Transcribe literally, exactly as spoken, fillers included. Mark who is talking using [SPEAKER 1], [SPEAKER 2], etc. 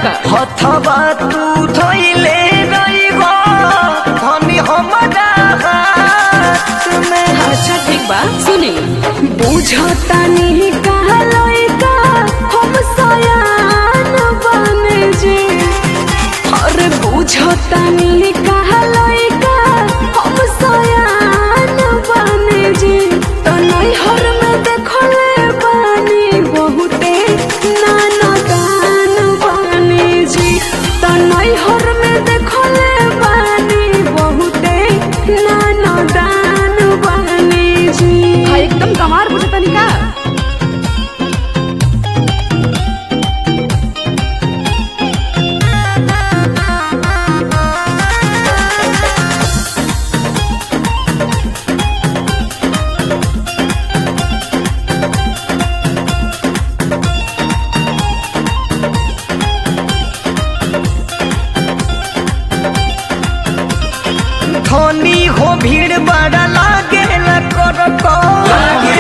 [SPEAKER 1] का
[SPEAKER 2] हथवा तू धोइले रहिबो धनी हमरा हाथ में।
[SPEAKER 1] अच्छा ठीक बा सुनी
[SPEAKER 3] बुझतानी कहलोई का हम सयान बन जे अरे बुझतानी कहलोई का हम सयान बन जे तो नहीं हर में देखले बानी बहुते नाना दान बन जी तो नहीं हर में देखले बानी बहुते नाना दान बन जी।
[SPEAKER 1] हाँ एकदम कमार बुझतानी का
[SPEAKER 2] धनी हो भीड़ बड़ा लागे ला कर